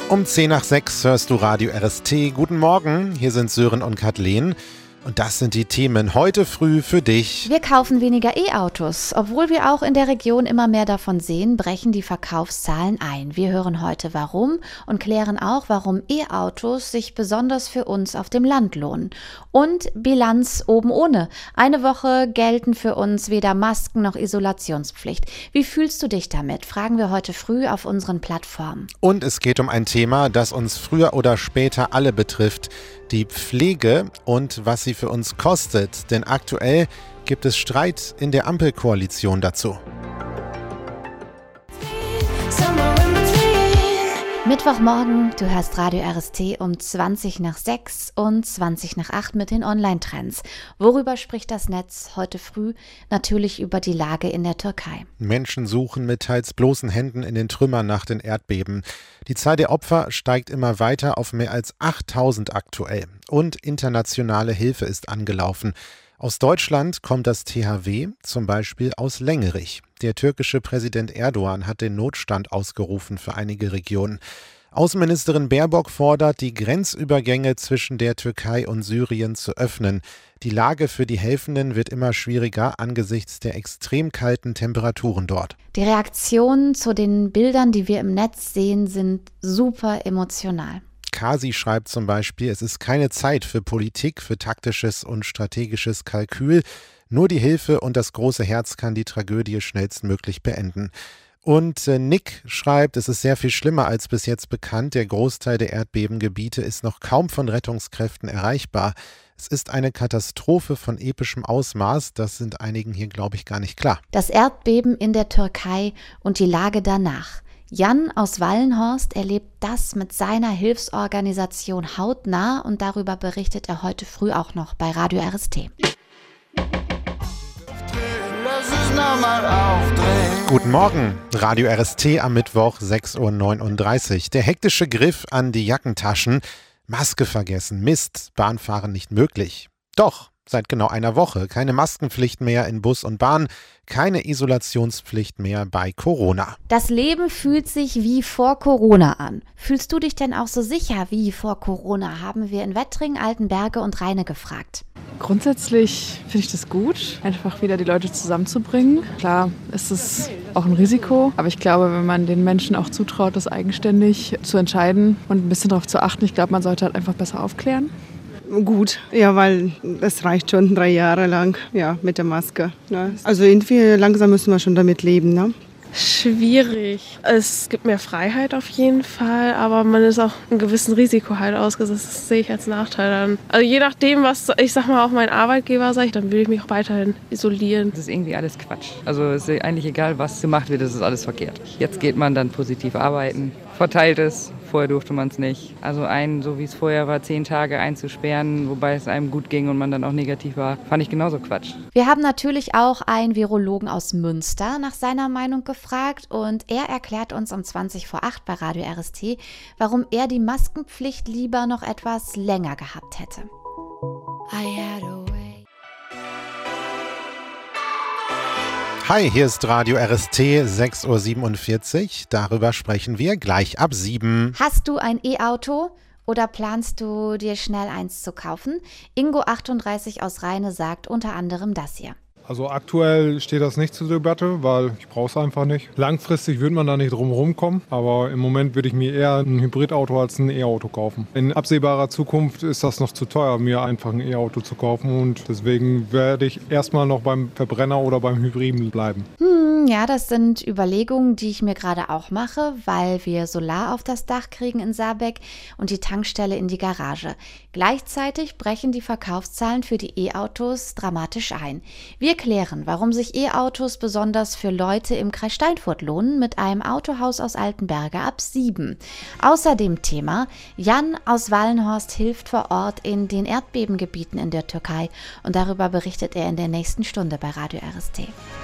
Um 10 nach 6 hörst du Radio RST. Guten Morgen, hier sind Sören und Kathleen. Und das sind die Themen heute früh für dich. Wir kaufen weniger E-Autos. Obwohl wir auch in der Region immer mehr davon sehen, brechen die Verkaufszahlen ein. Wir hören heute warum und klären auch, warum E-Autos sich besonders für uns auf dem Land lohnen. Und Bilanz oben ohne. Eine Woche gelten für uns weder Masken noch Isolationspflicht. Wie fühlst du dich damit? Fragen wir heute früh auf unseren Plattformen. Und es geht um ein Thema, das uns früher oder später alle betrifft. Die Pflege und was sie für uns kostet. Denn aktuell gibt es Streit in der Ampelkoalition dazu. Mittwochmorgen, du hörst Radio RST um 20 nach 6 und 20 nach 8 mit den Online-Trends. Worüber spricht das Netz heute früh? Natürlich über die Lage in der Türkei. Menschen suchen mit teils bloßen Händen in den Trümmern nach den Erdbeben. Die Zahl der Opfer steigt immer weiter auf mehr als 8000 aktuell. Und internationale Hilfe ist angelaufen. Aus Deutschland kommt das THW, zum Beispiel aus Längerich. Der türkische Präsident Erdogan hat den Notstand ausgerufen für einige Regionen. Außenministerin Baerbock fordert, die Grenzübergänge zwischen der Türkei und Syrien zu öffnen. Die Lage für die Helfenden wird immer schwieriger angesichts der extrem kalten Temperaturen dort. Die Reaktionen zu den Bildern, die wir im Netz sehen, sind super emotional. Kasi schreibt zum Beispiel, es ist keine Zeit für Politik, für taktisches und strategisches Kalkül. Nur die Hilfe und das große Herz kann die Tragödie schnellstmöglich beenden. Und Nick schreibt, es ist sehr viel schlimmer als bis jetzt bekannt. Der Großteil der Erdbebengebiete ist noch kaum von Rettungskräften erreichbar. Es ist eine Katastrophe von epischem Ausmaß. Das sind einigen hier, glaube ich, gar nicht klar. Das Erdbeben in der Türkei und die Lage danach. Jan aus Wallenhorst erlebt das mit seiner Hilfsorganisation hautnah und darüber berichtet er heute früh auch noch bei Radio RST. Guten Morgen, Radio RST am Mittwoch 6.39 Uhr. Der hektische Griff an die Jackentaschen. Maske vergessen, Mist, Bahnfahren nicht möglich. Doch, seit genau einer Woche keine Maskenpflicht mehr in Bus und Bahn, keine Isolationspflicht mehr bei Corona. Das Leben fühlt sich wie vor Corona an. Fühlst du dich denn auch so sicher wie vor Corona, haben wir in Wettringen, Altenberge und Rheine gefragt. Grundsätzlich finde ich das gut, einfach wieder die Leute zusammenzubringen. Klar ist es auch ein Risiko, aber ich glaube, wenn man den Menschen auch zutraut, das eigenständig zu entscheiden und ein bisschen darauf zu achten, ich glaube, man sollte halt einfach besser aufklären. Gut, ja, weil es reicht schon 3 Jahre lang, ja, mit der Maske. Ne? Also irgendwie langsam müssen wir schon damit leben, ne? Schwierig. Es gibt mehr Freiheit auf jeden Fall, aber man ist auch einem gewissen Risiko halt ausgesetzt. Das sehe ich als Nachteil an. Also je nachdem, was ich sag mal auch mein Arbeitgeber sagt, dann will ich mich auch weiterhin isolieren. Das ist irgendwie alles Quatsch. Also es ist eigentlich egal, was gemacht wird, das ist alles verkehrt. Jetzt geht man dann positiv arbeiten, verteilt es. Vorher durfte man es nicht. Also so wie es vorher war, 10 Tage einzusperren, wobei es einem gut ging und man dann auch negativ war, fand ich genauso Quatsch. Wir haben natürlich auch einen Virologen aus Münster nach seiner Meinung gefragt und er erklärt uns um 20 vor 8 bei Radio RST, warum er die Maskenpflicht lieber noch etwas länger gehabt hätte. Hi, hier ist Radio RST 6.47 Uhr. Darüber sprechen wir gleich ab 7. Hast du ein E-Auto oder planst du dir schnell eins zu kaufen? Ingo 38 aus Rheine sagt unter anderem das hier. Also aktuell steht das nicht zur Debatte, weil ich brauche es einfach nicht. Langfristig wird man da nicht drum rumkommen, aber im Moment würde ich mir eher ein Hybridauto als ein E-Auto kaufen. In absehbarer Zukunft ist das noch zu teuer, mir einfach ein E-Auto zu kaufen und deswegen werde ich erstmal noch beim Verbrenner oder beim Hybriden bleiben. Ja, das sind Überlegungen, die ich mir gerade auch mache, weil wir Solar auf das Dach kriegen in Saarbeck und die Tankstelle in die Garage. Gleichzeitig brechen die Verkaufszahlen für die E-Autos dramatisch ein. Wir klären, warum sich E-Autos besonders für Leute im Kreis Steinfurt lohnen, mit einem Autohaus aus Altenberge ab 7. Außerdem Thema, Jan aus Wallenhorst hilft vor Ort in den Erdbebengebieten in der Türkei und darüber berichtet er in der nächsten Stunde bei Radio RST.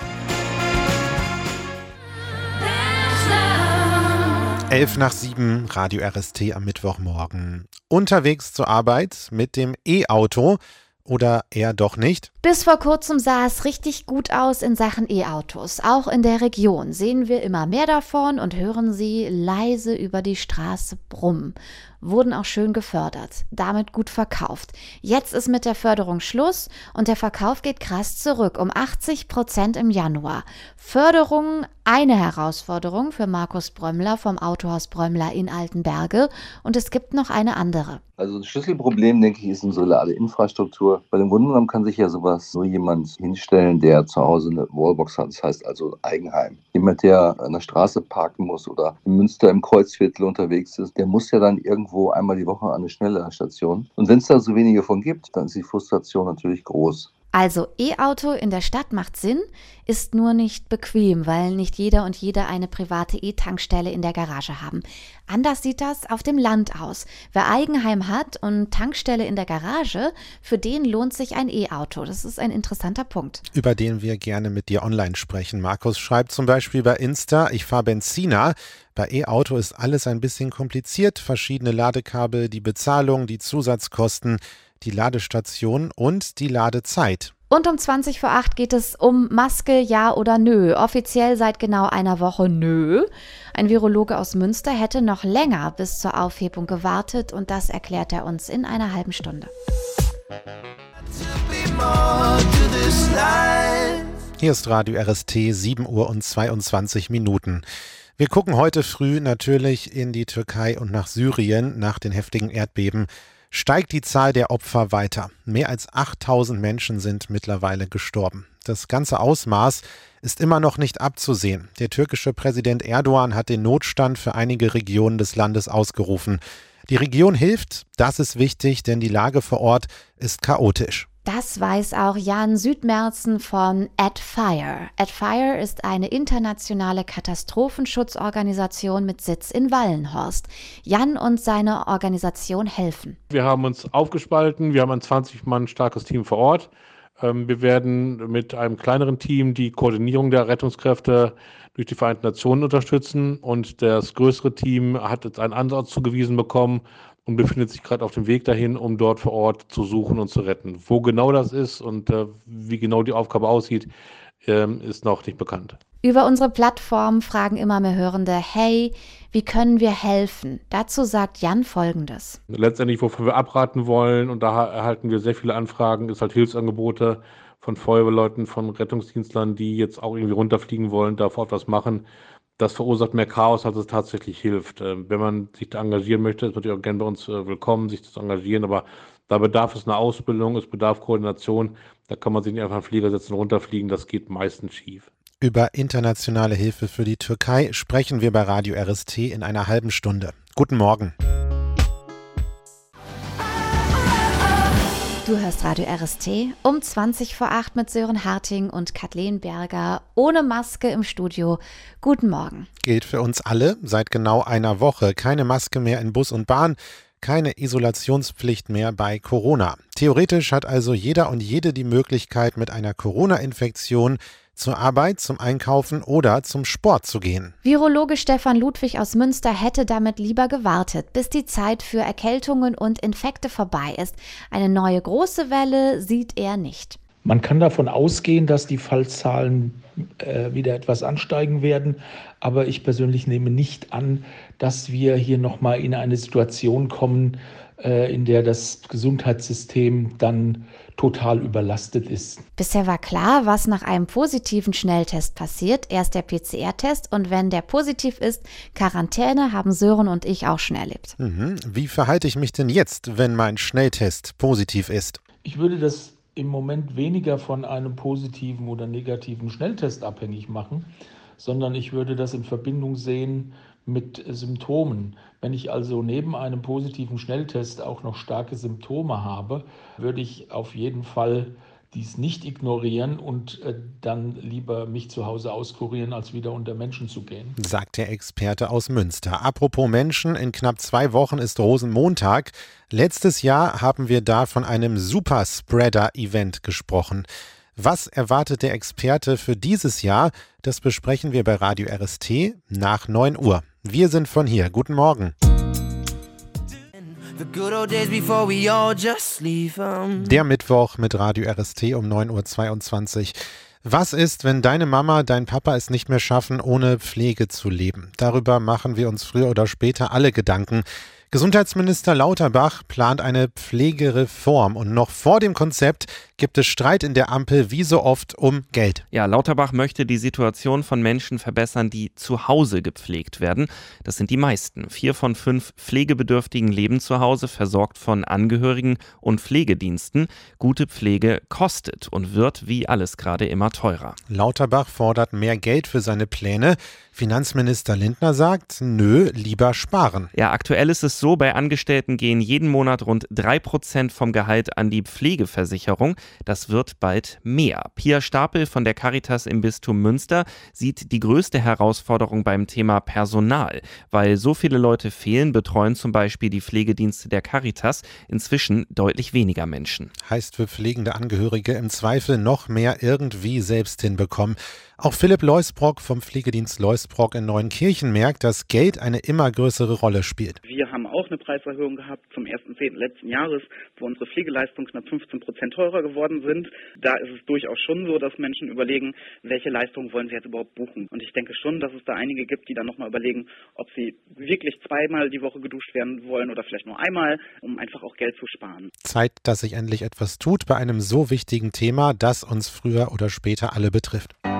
Elf nach 7, Radio RST am Mittwochmorgen. Unterwegs zur Arbeit mit dem E-Auto oder eher doch nicht? Bis vor kurzem sah es richtig gut aus in Sachen E-Autos. Auch in der Region sehen wir immer mehr davon und hören sie leise über die Straße brummen. Wurden auch schön gefördert, damit gut verkauft. Jetzt ist mit der Förderung Schluss und der Verkauf geht krass zurück, um 80% im Januar. Förderung, eine Herausforderung für Markus Brömmler vom Autohaus Brömmler in Altenberge, und es gibt noch eine andere. Also das Schlüsselproblem, denke ich, ist unsere Ladeinfrastruktur. Weil im Grunde genommen kann sich ja sowas nur jemand hinstellen, der zu Hause eine Wallbox hat, das heißt also Eigenheim. Jemand, der an der Straße parken muss oder in Münster im Kreuzviertel unterwegs ist, der muss ja dann irgendwo einmal die Woche an eine Schnellladestation. Und wenn es da so wenige von gibt, dann ist die Frustration natürlich groß. Also E-Auto in der Stadt macht Sinn, ist nur nicht bequem, weil nicht jeder und jede eine private E-Tankstelle in der Garage haben. Anders sieht das auf dem Land aus. Wer Eigenheim hat und Tankstelle in der Garage, für den lohnt sich ein E-Auto. Das ist ein interessanter Punkt. Über den wir gerne mit dir online sprechen. Markus schreibt zum Beispiel bei Insta, ich fahre Benziner. Bei E-Auto ist alles ein bisschen kompliziert. Verschiedene Ladekabel, die Bezahlung, die Zusatzkosten, die Ladestation und die Ladezeit. Und um 7:20 geht es um Maske, ja oder nö. Offiziell seit genau einer Woche nö. Ein Virologe aus Münster hätte noch länger bis zur Aufhebung gewartet und das erklärt er uns in einer halben Stunde. Hier ist Radio RST, 7:22 Minuten. Wir gucken heute früh natürlich in die Türkei und nach Syrien nach den heftigen Erdbeben. Steigt die Zahl der Opfer weiter. Mehr als 8000 Menschen sind mittlerweile gestorben. Das ganze Ausmaß ist immer noch nicht abzusehen. Der türkische Präsident Erdogan hat den Notstand für einige Regionen des Landes ausgerufen. Die Region hilft, das ist wichtig, denn die Lage vor Ort ist chaotisch. Das weiß auch Jan Südmerzen von AdFire. AdFire ist eine internationale Katastrophenschutzorganisation mit Sitz in Wallenhorst. Jan und seine Organisation helfen. Wir haben uns aufgespalten, wir haben ein 20 Mann starkes Team vor Ort. Wir werden mit einem kleineren Team die Koordinierung der Rettungskräfte durch die Vereinten Nationen unterstützen und das größere Team hat jetzt einen Ansatz zugewiesen bekommen und befindet sich gerade auf dem Weg dahin, um dort vor Ort zu suchen und zu retten. Wo genau das ist und wie genau die Aufgabe aussieht, ist noch nicht bekannt. Über unsere Plattform fragen immer mehr Hörende, hey, wie können wir helfen? Dazu sagt Jan Folgendes. Letztendlich, wovon wir abraten wollen, und da erhalten wir sehr viele Anfragen, ist halt Hilfsangebote von Feuerwehrleuten, von Rettungsdienstlern, die jetzt auch irgendwie runterfliegen wollen, da vor Ort was machen. Das verursacht mehr Chaos, als es tatsächlich hilft. Wenn man sich da engagieren möchte, ist natürlich auch gerne bei uns willkommen, sich zu engagieren, aber da bedarf es einer Ausbildung, es bedarf Koordination. Da kann man sich nicht einfach in den Flieger setzen und runterfliegen, das geht meistens schief. Über internationale Hilfe für die Türkei sprechen wir bei Radio RST in einer halben Stunde. Guten Morgen. Du hörst Radio RST um 7:20 mit Sören Harting und Kathleen Berger ohne Maske im Studio. Guten Morgen. Gilt für uns alle seit genau einer Woche. Keine Maske mehr in Bus und Bahn, keine Isolationspflicht mehr bei Corona. Theoretisch hat also jeder und jede die Möglichkeit, mit einer Corona-Infektion zur Arbeit, zum Einkaufen oder zum Sport zu gehen. Virologe Stefan Ludwig aus Münster hätte damit lieber gewartet, bis die Zeit für Erkältungen und Infekte vorbei ist. Eine neue große Welle sieht er nicht. Man kann davon ausgehen, dass die Fallzahlen wieder etwas ansteigen werden, aber ich persönlich nehme nicht an, dass wir hier nochmal in eine Situation kommen, in der das Gesundheitssystem dann total überlastet ist. Bisher war klar, was nach einem positiven Schnelltest passiert. Erst der PCR-Test und wenn der positiv ist, Quarantäne, haben Sören und ich auch schon erlebt. Wie verhalte ich mich denn jetzt, wenn mein Schnelltest positiv ist? Ich würde das im Moment weniger von einem positiven oder negativen Schnelltest abhängig machen, sondern ich würde das in Verbindung sehen mit Symptomen. Wenn ich also neben einem positiven Schnelltest auch noch starke Symptome habe, würde ich auf jeden Fall dies nicht ignorieren und dann lieber mich zu Hause auskurieren, als wieder unter Menschen zu gehen. Sagt der Experte aus Münster. Apropos Menschen, in knapp 2 Wochen ist Rosenmontag. Letztes Jahr haben wir da von einem Superspreader-Event gesprochen. Was erwartet der Experte für dieses Jahr? Das besprechen wir bei Radio RST nach 9 Uhr. Wir sind von hier. Guten Morgen. Der Mittwoch mit Radio RST um 9.22 Uhr. Was ist, wenn deine Mama, dein Papa es nicht mehr schaffen, ohne Pflege zu leben? Darüber machen wir uns früher oder später alle Gedanken. Gesundheitsminister Lauterbach plant eine Pflegereform und noch vor dem Konzept gibt es Streit in der Ampel wie so oft um Geld. Ja, Lauterbach möchte die Situation von Menschen verbessern, die zu Hause gepflegt werden. Das sind die meisten. 4 von 5 Pflegebedürftigen leben zu Hause, versorgt von Angehörigen und Pflegediensten. Gute Pflege kostet und wird wie alles gerade immer teurer. Lauterbach fordert mehr Geld für seine Pläne. Finanzminister Lindner sagt, nö, lieber sparen. Ja, aktuell ist es so, bei Angestellten gehen jeden Monat rund 3% vom Gehalt an die Pflegeversicherung. Das wird bald mehr. Pia Stapel von der Caritas im Bistum Münster sieht die größte Herausforderung beim Thema Personal. Weil so viele Leute fehlen, betreuen zum Beispiel die Pflegedienste der Caritas inzwischen deutlich weniger Menschen. Heißt für pflegende Angehörige im Zweifel noch mehr irgendwie selbst hinbekommen. Auch Philipp Leusbrock vom Pflegedienst Leusbrock in Neuenkirchen merkt, dass Geld eine immer größere Rolle spielt. Wir haben auch eine Preiserhöhung gehabt zum 1.10. letzten Jahres, wo unsere Pflegeleistungen knapp 15% teurer geworden sind. Da ist es durchaus schon so, dass Menschen überlegen, welche Leistungen wollen sie jetzt überhaupt buchen. Und ich denke schon, dass es da einige gibt, die dann nochmal überlegen, ob sie wirklich 2-mal die Woche geduscht werden wollen oder vielleicht nur einmal, um einfach auch Geld zu sparen. Zeit, dass sich endlich etwas tut bei einem so wichtigen Thema, das uns früher oder später alle betrifft.